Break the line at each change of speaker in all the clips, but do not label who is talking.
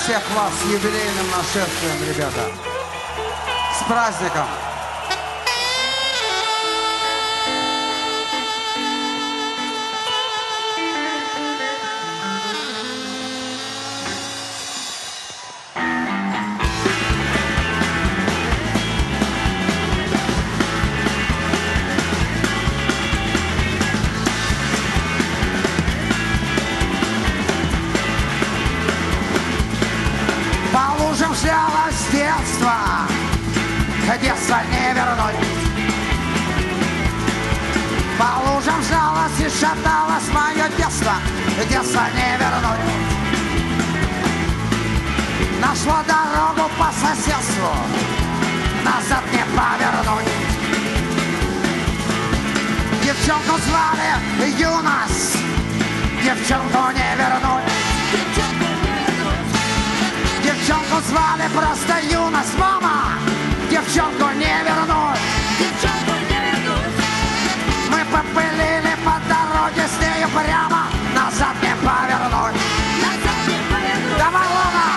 всех вас с юбилейным нашествием, ребята. С праздником!
По лужам шлялось детство, детство не вернуть. По лужам шлялось и шаталось мое детство, детство не вернуть. Нашло дорогу по соседству, назад не повернуть. Девчонку звали Юнос, девчонку не вернуть. Девчонку звали просто Юность, мама, девчонку не вернуть.
Девчонку не вернуть.
Мы попылили по дороге с нею прямо, назад не повернуть.
Назад не повернуть.
Давай, Луна!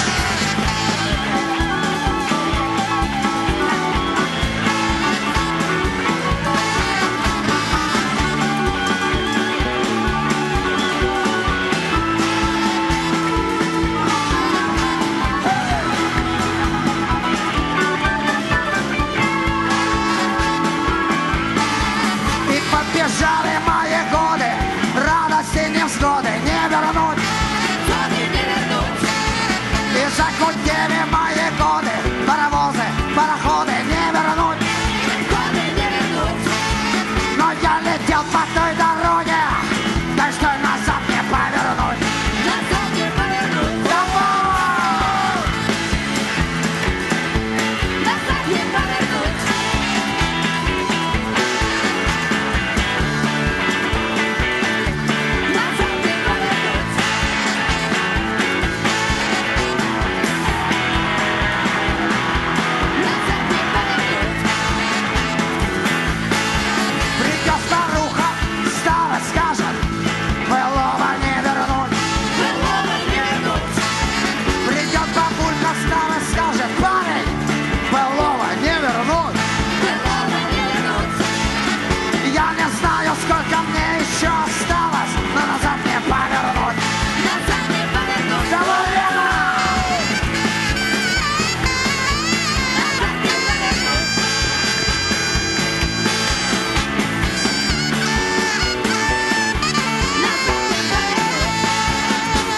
Побежали мои годы, радости, невзгоды не вернуть.
Не вернуть.
И загудели мои годы, паровозы, пароходы не вернуть.
Годы не вернуть.
Но я летел по той дороге, так что назад не повернуть.
Назад не повернуть.
Давай!
Назад не повернуть. Назад не повернуть. Назад не повернуть.
Придет старуха, старость скажет, былого не вернуть.
Былого не вернуть.
Придет бабулька, старость скажет, парень, былого не вернуть.
Былого не вернуть.
Я не знаю, сколько мне еще осталось, но назад не повернуть.
Назад не повернуть.
Давай, Лена!
Назад не повернуть. Назад не повернуть.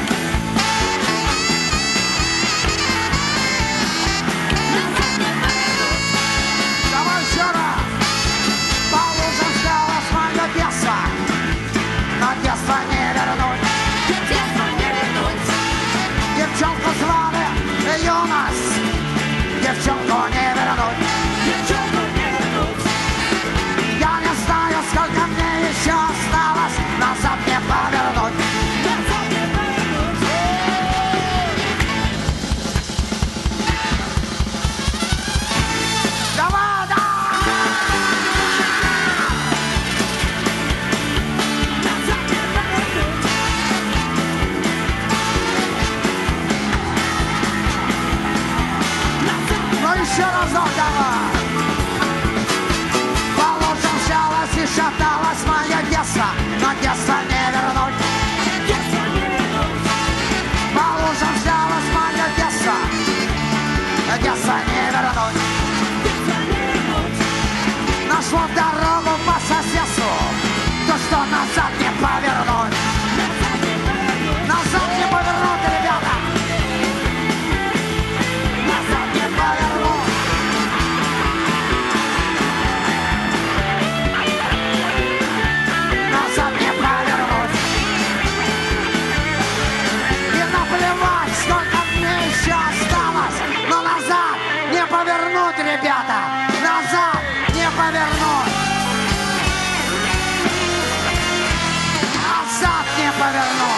Назад не повернуть.
Давай еще раз! По лужам шлялось мое детство, но детство не вернуть.
Детство не вернуть.
Девчонку звали Юнос, девчонку не вернуть.
Девчонку не вернуть.
Я не знаю, сколько мне еще осталось, назад не повернуть.
Назад не повернуть.
Давай, да!
Назад не повернуть. Назад не
Ну еще разок давай! По лужам шлялось и шаталось мое детство, но детство не вернуть.
Детство не вернуть.
По лужам шлялось мое детство, детство не вернуть.
Детство не вернуть.
Нашло дорогу по соседству, то что назад не повернуть.
Назад не повернуть.
Назад не повернуть, ребята! Назад не повернуть! Назад не повернуть! И наплевать, сколько мне еще осталось, но назад не повернуть, ребята! Назад не повернуть! Назад не повернуть!